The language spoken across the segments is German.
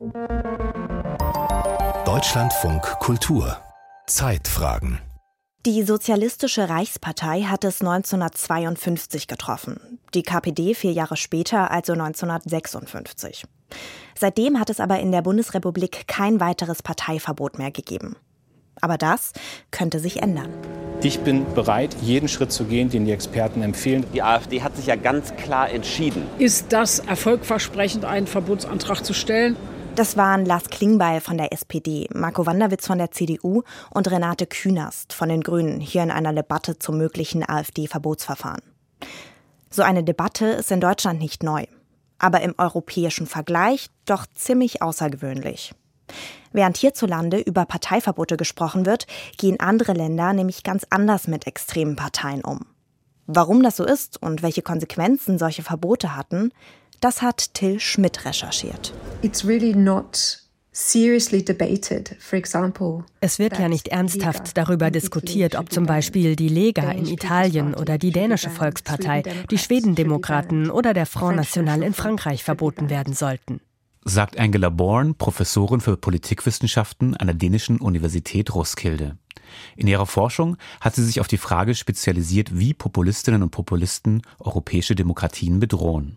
Deutschlandfunk Kultur Zeitfragen. Die Sozialistische Reichspartei hat es 1952 getroffen, die KPD 4 Jahre später, also 1956. Seitdem hat es aber in der Bundesrepublik kein weiteres Parteiverbot mehr gegeben. Aber das könnte sich ändern. Ich bin bereit, jeden Schritt zu gehen, den die Experten empfehlen. Die AfD hat sich ja ganz klar entschieden. Ist das erfolgversprechend, einen Verbotsantrag zu stellen? Das waren Lars Klingbeil von der SPD, Marco Wanderwitz von der CDU und Renate Künast von den Grünen hier in einer Debatte zum möglichen AfD-Verbotsverfahren. So eine Debatte ist in Deutschland nicht neu, aber im europäischen Vergleich doch ziemlich außergewöhnlich. Während hierzulande über Parteiverbote gesprochen wird, gehen andere Länder nämlich ganz anders mit extremen Parteien um. Warum das so ist und welche Konsequenzen solche Verbote hatten, das hat Till Schmidt recherchiert. It's really not seriously debated, for example. Es wird ja nicht ernsthaft darüber diskutiert, ob zum Beispiel die Lega in Italien oder die dänische Volkspartei, die Schwedendemokraten oder der Front National in Frankreich verboten werden sollten. Sagt Angela Born, Professorin für Politikwissenschaften an der dänischen Universität Roskilde. In ihrer Forschung hat sie sich auf die Frage spezialisiert, wie Populistinnen und Populisten europäische Demokratien bedrohen.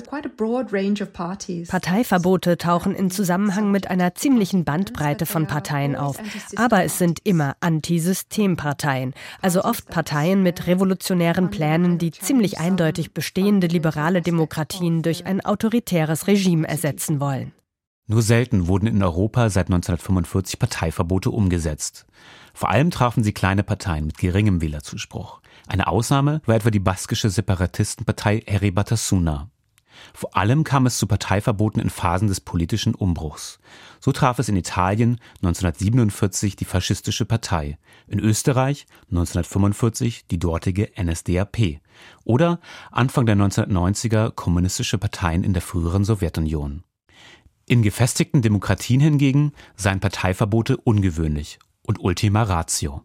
Parteiverbote tauchen in Zusammenhang mit einer ziemlichen Bandbreite von Parteien auf. Aber es sind immer Antisystemparteien, also oft Parteien mit revolutionären Plänen, die ziemlich eindeutig bestehende liberale Demokratien durch ein autoritäres Regime ersetzen wollen. Nur selten wurden in Europa seit 1945 Parteiverbote umgesetzt. Vor allem trafen sie kleine Parteien mit geringem Wählerzuspruch. Eine Ausnahme war etwa die baskische Separatistenpartei Herri Batasuna. Vor allem kam es zu Parteiverboten in Phasen des politischen Umbruchs. So traf es in Italien 1947 die faschistische Partei, in Österreich 1945 die dortige NSDAP oder Anfang der 1990er kommunistische Parteien in der früheren Sowjetunion. In gefestigten Demokratien hingegen seien Parteiverbote ungewöhnlich und Ultima Ratio.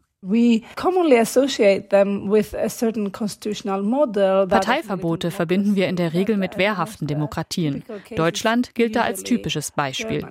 Parteiverbote verbinden wir in der Regel mit wehrhaften Demokratien. Deutschland gilt da als typisches Beispiel.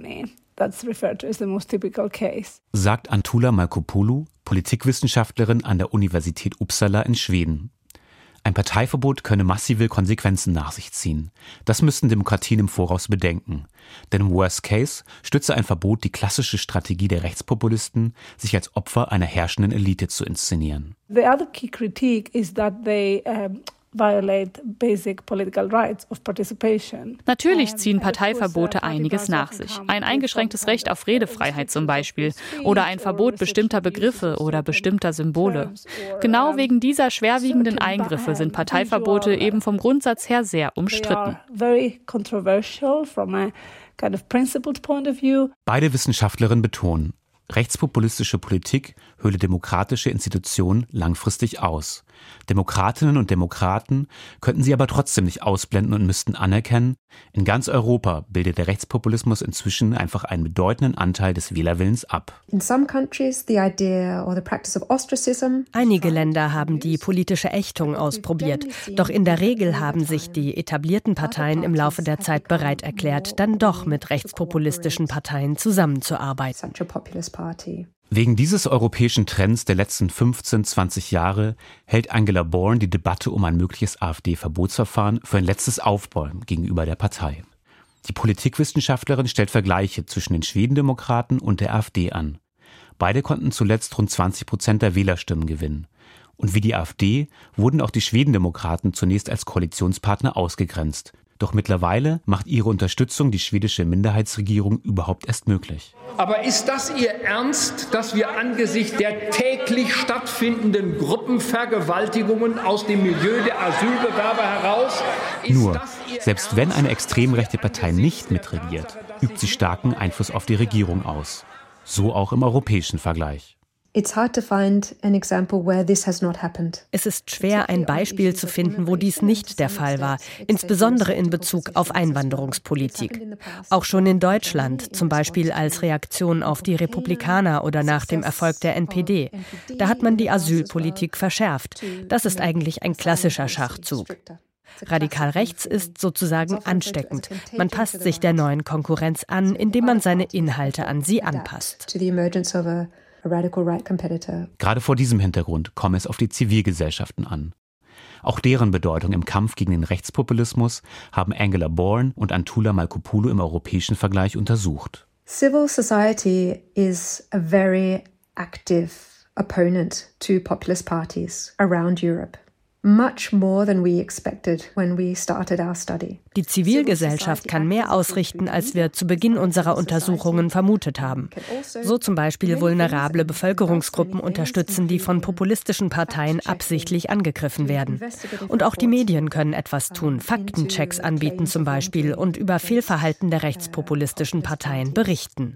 Sagt Antula Malkopoulou, Politikwissenschaftlerin an der Universität Uppsala in Schweden. Ein Parteiverbot könne massive Konsequenzen nach sich ziehen. Das müssten Demokratien im Voraus bedenken. Denn im Worst Case stütze ein Verbot die klassische Strategie der Rechtspopulisten, sich als Opfer einer herrschenden Elite zu inszenieren. The other key critique is that they violate basic political rights of participation. Natürlich ziehen Parteiverbote einiges nach sich. Ein eingeschränktes Recht auf Redefreiheit zum Beispiel oder ein Verbot bestimmter Begriffe oder bestimmter Symbole. Genau wegen dieser schwerwiegenden Eingriffe sind Parteiverbote eben vom Grundsatz her sehr umstritten. Beide Wissenschaftlerinnen betonen, rechtspopulistische Politik höhle demokratische Institutionen langfristig aus. Demokratinnen und Demokraten könnten sie aber trotzdem nicht ausblenden und müssten anerkennen, in ganz Europa bildet der Rechtspopulismus inzwischen einfach einen bedeutenden Anteil des Wählerwillens ab. Einige Länder haben die politische Ächtung ausprobiert, doch in der Regel haben sich die etablierten Parteien im Laufe der Zeit bereit erklärt, dann doch mit rechtspopulistischen Parteien zusammenzuarbeiten. Wegen dieses europäischen Trends der letzten 15, 20 Jahre hält Angela Born die Debatte um ein mögliches AfD-Verbotsverfahren für ein letztes Aufbäumen gegenüber der Partei. Die Politikwissenschaftlerin stellt Vergleiche zwischen den Schwedendemokraten und der AfD an. Beide konnten zuletzt rund 20% der Wählerstimmen gewinnen. Und wie die AfD wurden auch die Schwedendemokraten zunächst als Koalitionspartner ausgegrenzt. Doch mittlerweile macht ihre Unterstützung die schwedische Minderheitsregierung überhaupt erst möglich. Aber ist das Ihr Ernst, dass wir angesichts der täglich stattfindenden Gruppenvergewaltigungen aus dem Milieu der Asylbewerber heraus... Nur, selbst wenn eine extrem rechte Partei nicht mitregiert, übt sie starken Einfluss auf die Regierung aus. So auch im europäischen Vergleich. Es ist schwer, ein Beispiel zu finden, wo dies nicht der Fall war, insbesondere in Bezug auf Einwanderungspolitik. Auch schon in Deutschland, zum Beispiel als Reaktion auf die Republikaner oder nach dem Erfolg der NPD. Da hat man die Asylpolitik verschärft. Das ist eigentlich ein klassischer Schachzug. Radikal rechts ist sozusagen ansteckend. Man passt sich der neuen Konkurrenz an, indem man seine Inhalte an sie anpasst. Gerade vor diesem Hintergrund komme es auf die Zivilgesellschaften an. Auch deren Bedeutung im Kampf gegen den Rechtspopulismus haben Angela Bourne und Antula Malkopoulou im europäischen Vergleich untersucht. Civil society is a very active opponent to populist parties around Europe. Much more than we expected when we started our study. Die Zivilgesellschaft kann mehr ausrichten, als wir zu Beginn unserer Untersuchungen vermutet haben. So zum Beispiel vulnerable Bevölkerungsgruppen unterstützen, die von populistischen Parteien absichtlich angegriffen werden. Und auch die Medien können etwas tun, Faktenchecks anbieten zum Beispiel und über Fehlverhalten der rechtspopulistischen Parteien berichten.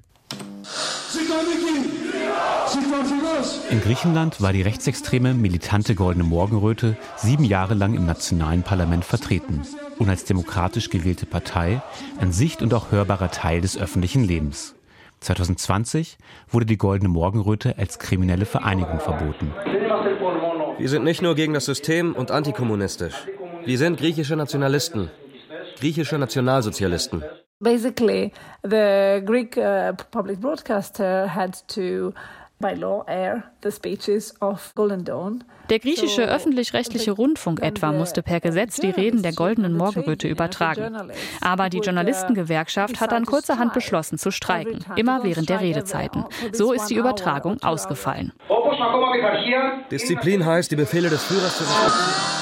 In Griechenland war die rechtsextreme, militante Goldene Morgenröte 7 Jahre lang im nationalen Parlament vertreten und als demokratisch gewählte Partei ein sicht- und auch hörbarer Teil des öffentlichen Lebens. 2020 wurde die Goldene Morgenröte als kriminelle Vereinigung verboten. Wir sind nicht nur gegen das System und antikommunistisch. Wir sind griechische Nationalisten, griechische Nationalsozialisten. Basically, the Greek public broadcaster had to by law air the speeches of Golden Dawn. Der griechische öffentlich-rechtliche Rundfunk etwa musste per Gesetz die Reden der Goldenen Morgenröte übertragen. Aber die Journalistengewerkschaft hat dann kurzerhand beschlossen zu streiken, immer während der Redezeiten. So ist die Übertragung ausgefallen. Disziplin heißt, die Befehle des Führers zu respektieren.